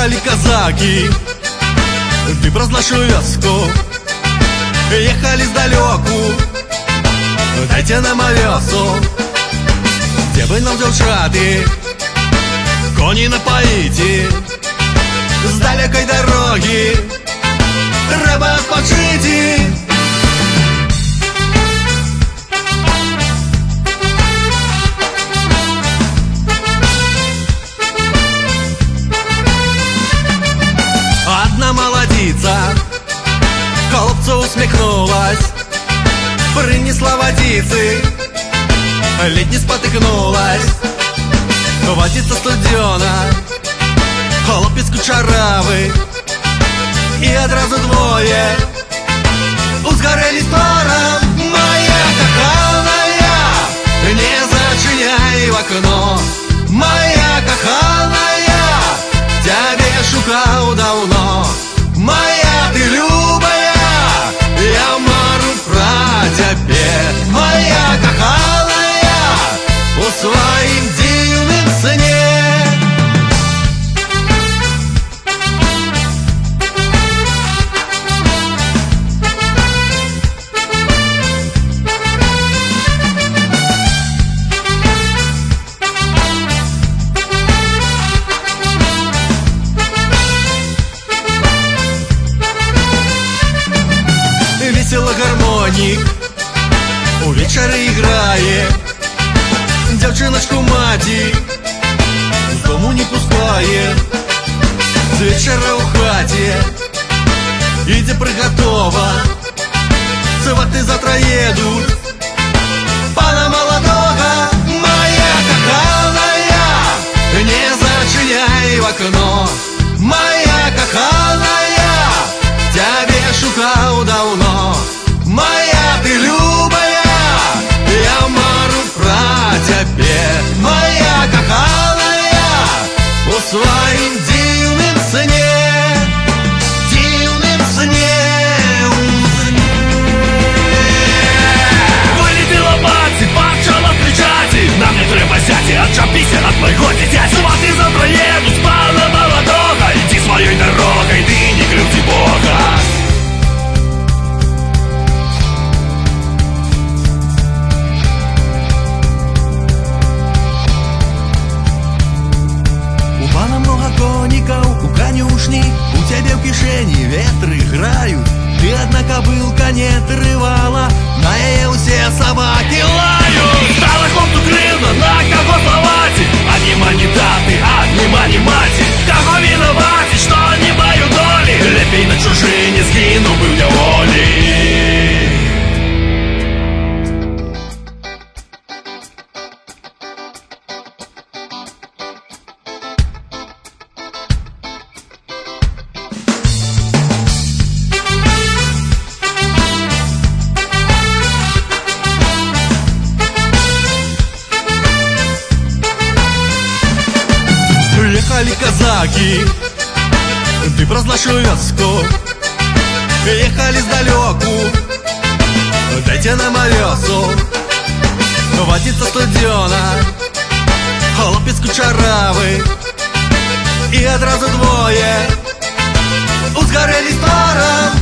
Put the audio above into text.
Ехали казаки ты праз нашу вёску, ехали здалеку, дайте нам овесу. Где бы нам дзяўчаты коні напоите, з далекой дороги трэба адпачыць. Одна молодица холопцу усмехнулась, принесла водицы, ледь не спотыкнулась. Водица студена, холопец кучаравы, и одразу двое узгорели старом. Моя коханая, не зачиняй в окно, моя коханая, тебя шукаў давно. Моя ты любая, я мару про тебе, моя коханая, у своим дивным сне. Весело гармонік увечары играе, дзяўчыначку маці з дому не пускае. З вечара ў хаце ідзе прыгатова, сваты завтра едут пана молодого. Моя коханая, не зачиняй в окно, моя коханая, тебя шукаў давно. Моя ты любая, я мару про тебе, моя коханая, у своим дивным сне, дивным сне. Вылетела баці, пачала кричати, нам не треба сяти, отчапіся от моего дитя. Сваты завтра едут, пана молодого, иди своей дорогой, ты не крути Бога. У конюшни, у тебя в кишени ветры играют, ты одна кобылка не трывала, на яе усе собаки лают. Стала хлопцу крыўдна, на кого злаваці, адніма не таты, адніма не маці. Каго вінаваці, што не маю долі, лепей на чужыне згіну быў няволі. Ехали казаки ты праз нашу вёску, ехали здалеку, дайте нам овесу. Водица студена, холопец кучаравы, и одразу двое узгорели старом.